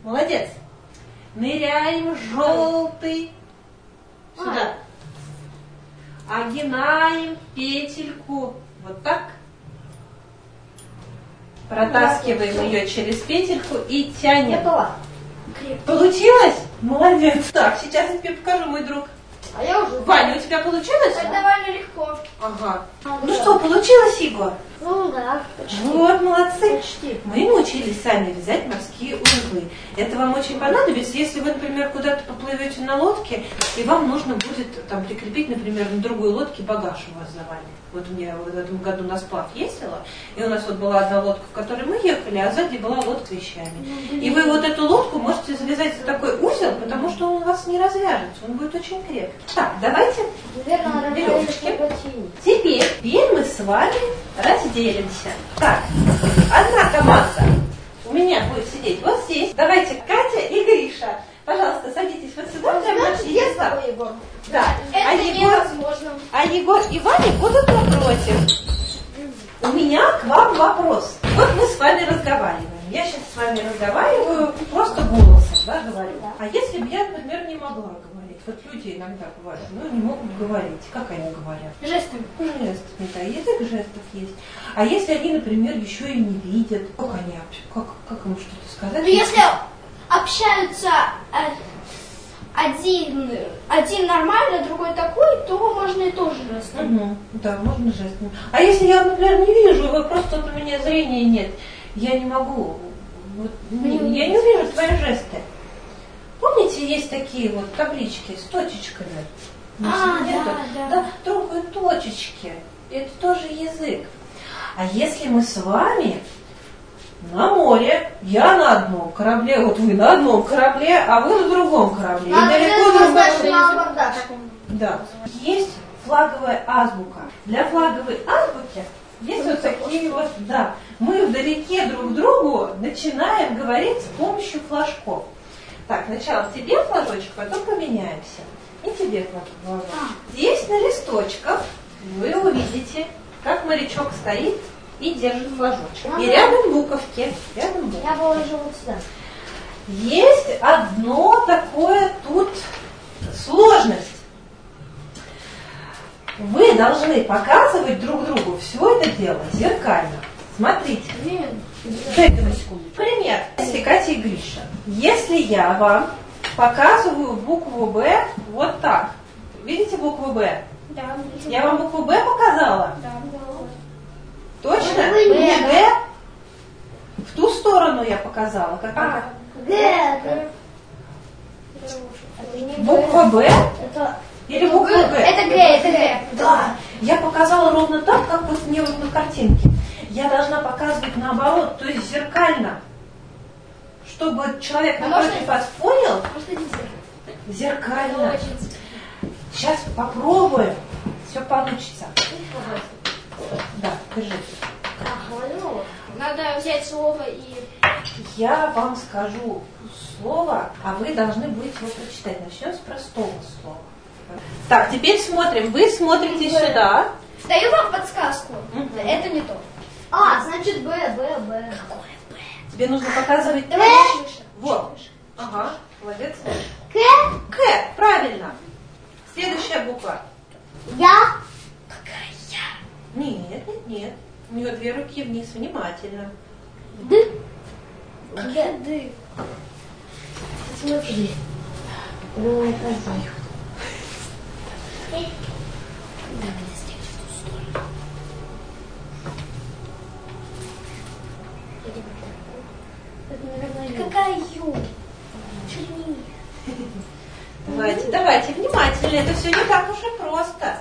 Молодец. Ныряем желтый сюда. Огинаем петельку. Вот так. Протаскиваем ее через петельку и тянем. Готово. Получилось? Молодец. Так, сейчас я тебе покажу, мой друг. А я уже... Ваня, у тебя получилось? Так довольно легко. Ага. Ну что, получилось, Егор? Ну да, почти. Вот, молодцы. Почти. Мы научились сами вязать морские узлы. Это вам очень понадобится, если вы, например, куда-то поплывете на лодке, и вам нужно будет там прикрепить, например, на другой лодке багаж у вас за вами. Вот я в этом году на сплав ездила, и у нас вот была одна лодка, в которой мы ехали, а сзади была лодка с вещами. И вы вот эту лодку можете завязать в такой узел, потому что он у вас не развяжется, он будет очень крепкий. Так, давайте веревочки. Теперь мы с вами разделимся. Так, одна команда у меня будет сидеть вот здесь. Давайте, Катя и Гриша, пожалуйста, садитесь вот сюда, прямо на пьедестал. Да. Это невозможно. А Егор и Ваня будут напротив. У меня к вам вопрос. Вот мы с вами разговариваем. Я сейчас с вами разговариваю просто голосом, да, говорю. А если бы я, например, не могла говорить? Вот люди иногда говорят, не могут говорить. Как они говорят? Жестами. Жестами, да, язык жестов есть. А если они, например, еще и не видят, как они, как им что-то сказать? Ну, если общаются один нормально, другой такой, то можно и тоже жестом. Да, можно жестом. А если я, например, не вижу, просто вот у меня зрения нет, я не могу, я не увижу твои жесты. Помните, есть такие вот таблички с точечками? Да, трогают точечки. Это тоже язык. А если мы с вами на море, я на одном корабле, вот вы на одном корабле, а вы на другом корабле. И далеко друг да. Есть флаговая азбука. Для флаговой азбуки есть вот такие вот, да. Мы вдалеке друг другу начинаем говорить с помощью флажков. Так, сначала тебе флажочек, потом поменяемся. И тебе флажочек. Здесь на листочках вы увидите, как морячок стоит и держит флажочек. И рядом буковки. Я положу вот сюда. Есть одно такое тут сложность. Вы должны показывать друг другу все это дело зеркально. Смотрите. Дайте на секунду. Пример. Если Катя и Гриша. Если я вам показываю букву «Б» вот так. Видите букву «Б»? Да. Я вам букву «Б» показала? Да. Точно? Не «Г»? В ту сторону я показала. Как Г. Буква «Б»? Или буква «Г»? Это Г. Да. Я показала ровно так, как вот мне вот на картинке. Я должна показывать наоборот, то есть зеркально. Чтобы человек напротив вас понял. Зеркально. Сейчас попробуем. Все получится. Да, держи. Надо взять слово и... Я вам скажу слово, а вы должны будете его прочитать. Начнем с простого слова. Так, теперь смотрим. Вы смотрите сюда. Даю вам подсказку. Это не то. Значит Б. Какое Б? Тебе нужно показывать... Давай выше. Вот. Ага, молодец. К. К, правильно. Следующая буква. Я. Какая я? Нет. У нее 2 руки вниз, внимательно. Д. Д. Смотри. Какая Ю? Давайте, внимательно. Это все не так уж и просто.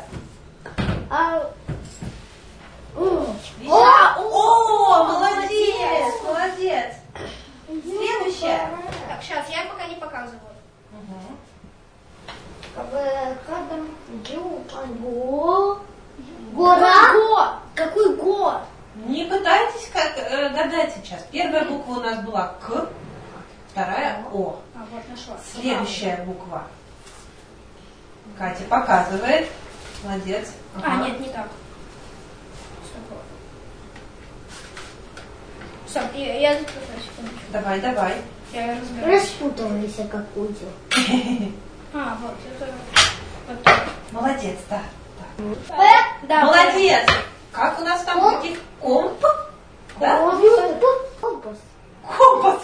Молодец. Следующее. Так, сейчас, я пока не показываю. Гора. Какой Го? Не пытайтесь гадать сейчас. Первая буква у нас была К, вторая О. Вот нашла. Следующая буква. Катя показывает. Молодец. Нет, не так. Стоп, я записала секундочку. Давай. Распутывайся, как узел. А, вот, это... Молодец, да. Да. Молодец! Как у нас там таких Да? Компас. Компас!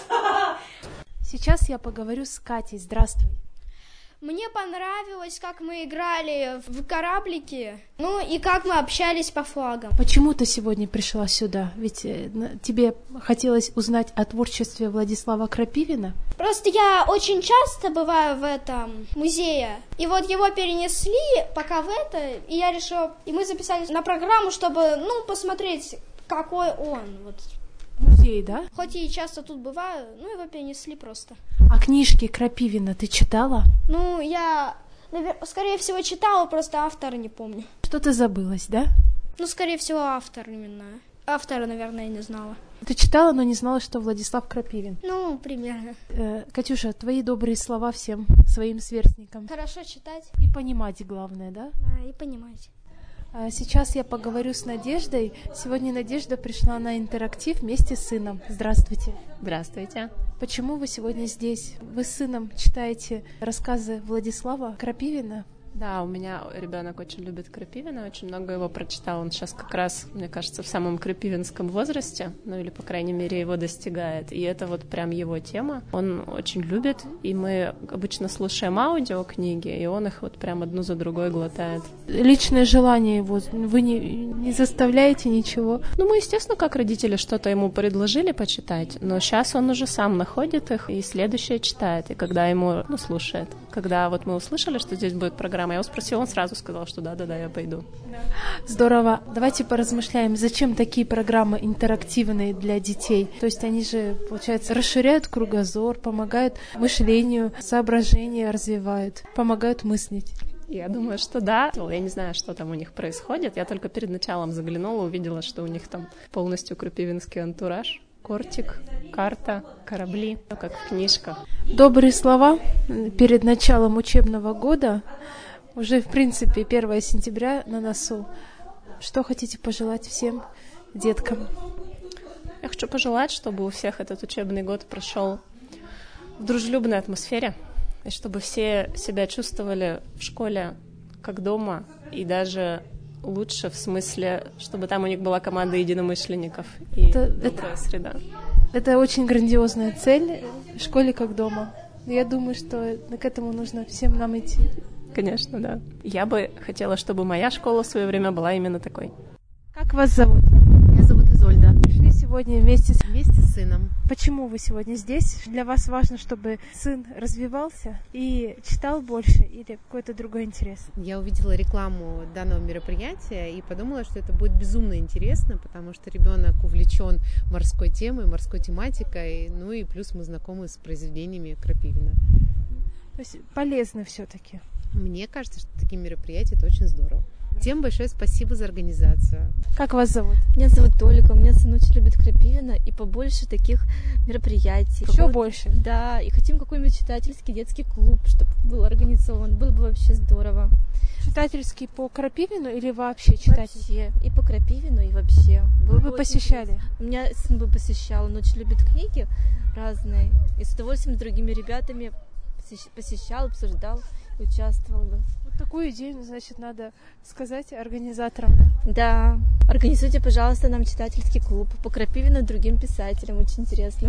Сейчас я поговорю с Катей. Здравствуй. Мне понравилось, как мы играли в кораблики, ну и как мы общались по флагам. Почему ты сегодня пришла сюда? Ведь тебе хотелось узнать о творчестве Владислава Крапивина? Просто я очень часто бываю в этом музее, и вот его перенесли пока в это, и я решила, и мы записались на программу, чтобы, посмотреть, какой он, вот. Музей, да? Хоть и часто тут бываю, его перенесли просто. А книжки Крапивина ты читала? Я, скорее всего, читала, просто автора не помню. Что-то забылось, да? Скорее всего, автор именно. Автора, наверное, я не знала. Ты читала, но не знала, что Владислав Крапивин. Примерно. Катюша, твои добрые слова всем своим сверстникам. Хорошо читать. И понимать главное, да? И понимать. Сейчас я поговорю с Надеждой. Сегодня Надежда пришла на интерактив вместе с сыном. Здравствуйте. Здравствуйте. Почему вы сегодня здесь? Вы с сыном читаете рассказы Владислава Крапивина? Да, у меня ребенок очень любит Крапивина, очень много его прочитал. Он сейчас как раз, мне кажется, в самом крапивинском возрасте, или, по крайней мере, его достигает. И это вот прям его тема. Он очень любит, и мы обычно слушаем аудиокниги, и он их вот прям одну за другой глотает. Личное желание его, вы не заставляете ничего? Мы, естественно, как родители что-то ему предложили почитать, но сейчас он уже сам находит их и следующее читает, и когда ему, слушает. Когда вот мы услышали, что здесь будет программа, я его спросила, он сразу сказал, что да, я пойду. Здорово. Давайте поразмышляем, зачем такие программы интерактивные для детей? То есть они же, получается, расширяют кругозор, помогают мышлению, соображения развивают, помогают мыслить. Я думаю, что да. Я не знаю, что там у них происходит. Я только перед началом заглянула, увидела, что у них там полностью крапивинский антураж. Кортик, карта, корабли, как в книжках. Добрые слова перед началом учебного года. Уже, в принципе, 1 сентября на носу. Что хотите пожелать всем деткам? Я хочу пожелать, чтобы у всех этот учебный год прошел в дружелюбной атмосфере, и чтобы все себя чувствовали в школе как дома, и даже лучше в смысле, чтобы там у них была команда единомышленников и добрая среда. Это очень грандиозная цель в школе как дома. Я думаю, что к этому нужно всем нам идти. Конечно, да. Я бы хотела, чтобы моя школа в свое время была именно такой. Как вас зовут? Меня зовут Изольда. Пришли сегодня вместе с сыном. Почему вы сегодня здесь? Для вас важно, чтобы сын развивался и читал больше или какой-то другой интерес? Я увидела рекламу данного мероприятия и подумала, что это будет безумно интересно, потому что ребенок увлечен морской темой, морской тематикой, и плюс мы знакомы с произведениями Крапивина. То есть полезно все-таки. Мне кажется, что такие мероприятия — это очень здорово. Всем большое спасибо за организацию. Как вас зовут? Меня зовут Толика, у меня сын очень любит Крапивина, и побольше таких мероприятий. Еще больше? Да, и хотим какой-нибудь читательский детский клуб, чтобы был организован, было бы вообще здорово. Читательский по Крапивину или вообще читательский? Вообще, и по Крапивину, и вообще. Вы бы посещали? Интересно. У меня сын бы посещал, он очень любит книги разные, и с удовольствием с другими ребятами посещал, обсуждал, участвовал бы. Вот такую идею, значит, надо сказать организаторам, да? Да. Организуйте, пожалуйста, нам читательский клуб по Крапивину и другим писателям. Очень интересно.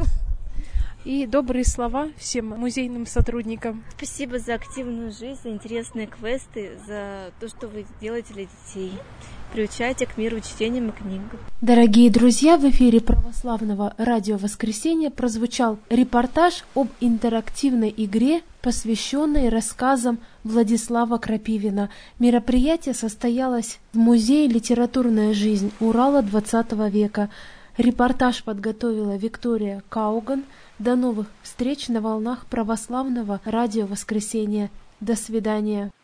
И добрые слова всем музейным сотрудникам. Спасибо за активную жизнь, за интересные квесты, за то, что вы делаете для детей. Приучайте к миру чтением и книгам. Дорогие друзья, в эфире православного радио «Воскресенье» прозвучал репортаж об интерактивной игре, посвященной рассказам Владислава Крапивина. Мероприятие состоялось в Музее «Литературная жизнь Урала XX века». Репортаж подготовила Виктория Кауган. До новых встреч на волнах православного радио «Воскресенье». До свидания.